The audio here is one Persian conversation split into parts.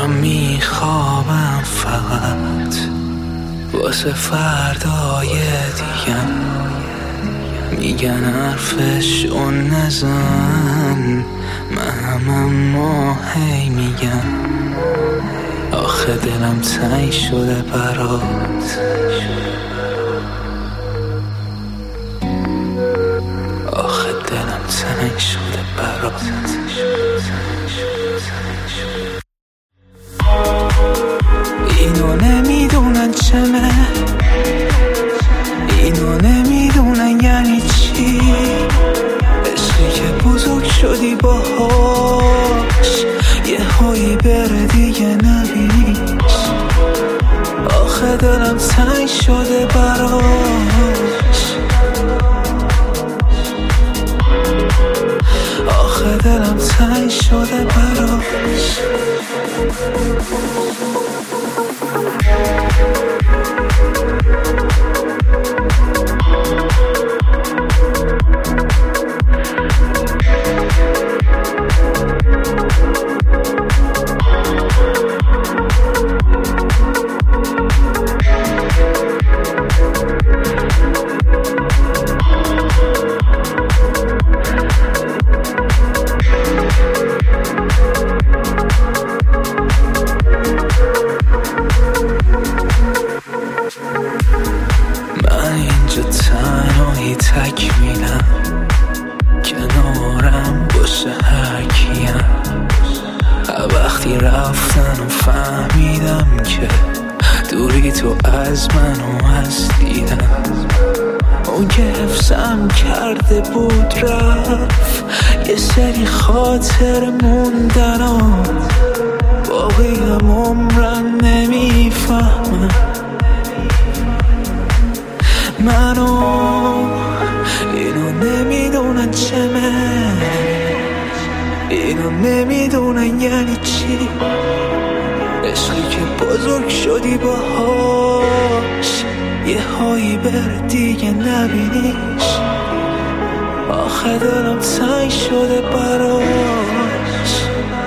من میخوابم فقط واسه فردای دیگم. میگن حرفشو نزن، من اما هی میگم آخه دلم تنگ شده برات. آخه دلم تنگ شده برات. اینو نمیدونن چمه، اینو نمیدونن یعنی چی. عشقی که بزرگ شدی باهاش یه هایی بره دیگه نبینیش. آخه دلم تنگ شده براش. آخه دلم تنگ شده براش. تنهایی تکمیلم، کنارم باشه هر کیم. وقتی رفتن و فهمیدم که دوری تو از من و از دیدم. اون که حفظم کرده بود رفت، یه سری خاطر موندن و باقی هم عمرم نمیفهمم. منو اینو نمیدونن چمه، اینو نمیدونن یعنی چی. عشقی که بزرگ شدی باهاش یه هایی بره دیگه نبینیش. آخه دلم تنگ شده براش.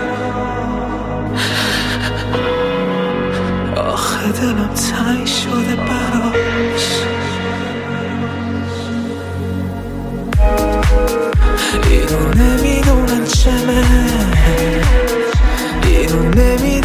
آخه دلم تنگ شده براش. اینو نمیدونن چمه، اینو نمیدونن